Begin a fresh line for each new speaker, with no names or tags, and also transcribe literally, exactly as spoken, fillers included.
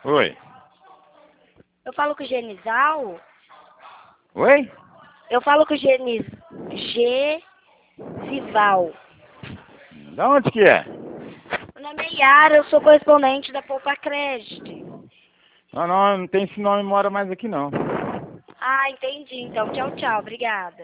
Oi.
Eu falo com o Genizal?
Oi?
Eu falo com o Geniz... Gesival.
Da onde que é?
Meu nome é Yara, eu sou correspondente da Poupa Crédito.
Não, não, não tem esse nome, mora mais aqui não.
Ah, entendi. Então, tchau, tchau. Obrigada.